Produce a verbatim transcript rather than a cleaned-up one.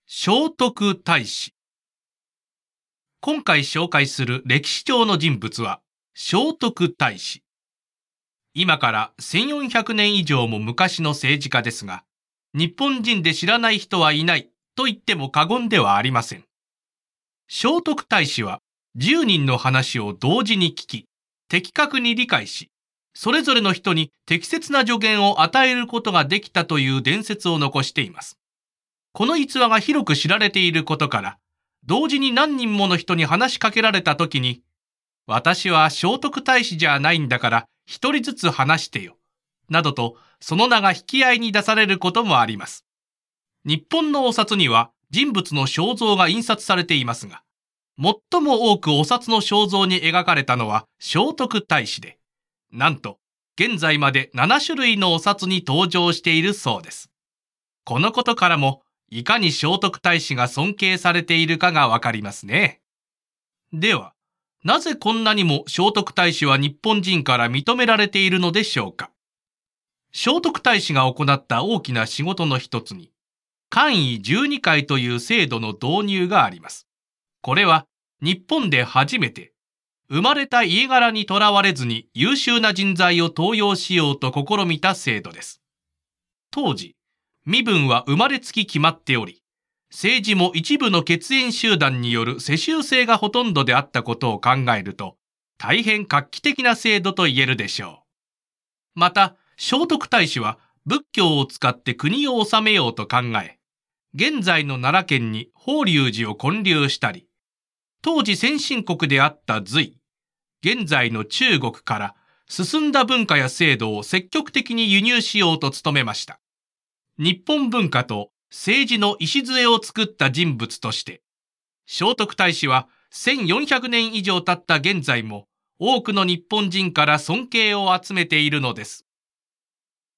聖徳太子。今回紹介する歴史上の人物は聖徳太子。今からせんよんひゃくねん以上も昔の政治家ですが、日本人で知らない人はいないと言っても過言ではありません。聖徳太子はじゅうにんの話を同時に聞き、的確に理解し、それぞれの人に適切な助言を与えることができたという伝説を残しています。この逸話が広く知られていることから、同時に何人もの人に話しかけられたときに、私は聖徳太子じゃないんだから一人ずつ話してよ、などとその名が引き合いに出されることもあります。日本のお札には人物の肖像が印刷されていますが、最も多くお札の肖像に描かれたのは聖徳太子で、なんと現在までななしゅるいのお札に登場しているそうです。このことからも、いかに聖徳太子が尊敬されているかがわかりますね。では、なぜこんなにも聖徳太子は日本人から認められているのでしょうか。聖徳太子が行った大きな仕事の一つに、官位じゅうにかいという制度の導入があります。これは日本で初めて、生まれた家柄にとらわれずに優秀な人材を登用しようと試みた制度です。当時、身分は生まれつき決まっており、政治も一部の血縁集団による世襲制がほとんどであったことを考えると、大変画期的な制度と言えるでしょう。また、聖徳太子は仏教を使って国を治めようと考え、現在の奈良県に法隆寺を建立したり、当時先進国であった隋、現在の中国から進んだ文化や制度を積極的に輸入しようと努めました。日本文化と政治の礎を作った人物として、聖徳太子はせんよんひゃくねん以上経った現在も多くの日本人から尊敬を集めているのです。